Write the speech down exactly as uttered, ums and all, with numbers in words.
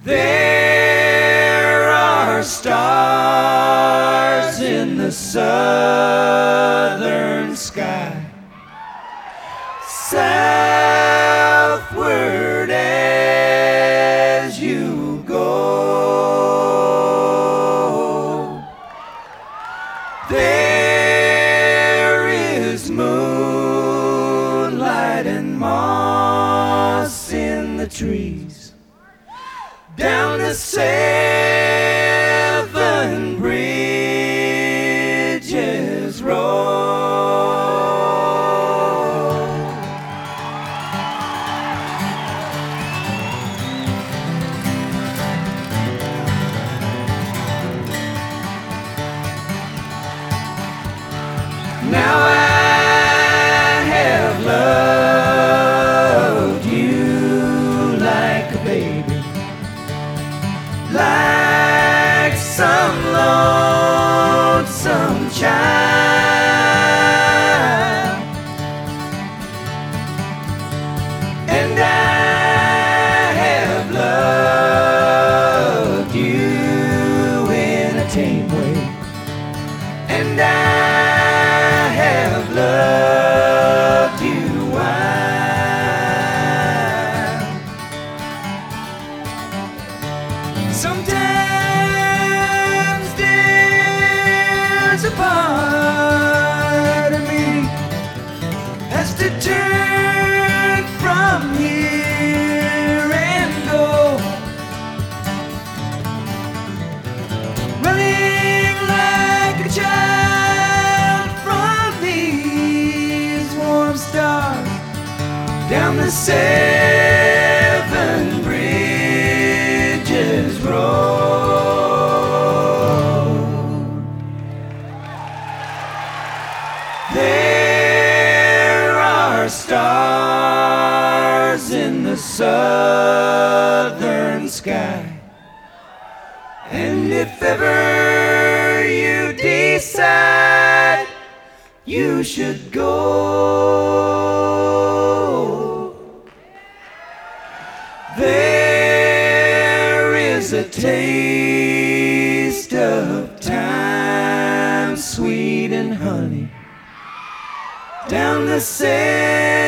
There are stars in the southern sky, southward as you go. There is moonlight and moss in the trees, down the seven bridges road. Now I have loved you like a baby, like some lonesome child, and I have loved you in a tame way, and I have loved you wild. Sometimes there's a part of me has to turn from here and go, running like a child from these warm stars down the seven bridges road. There are stars in the southern sky, and if ever you decide you should go, there is a taste of time, sweet and honey, down the sand.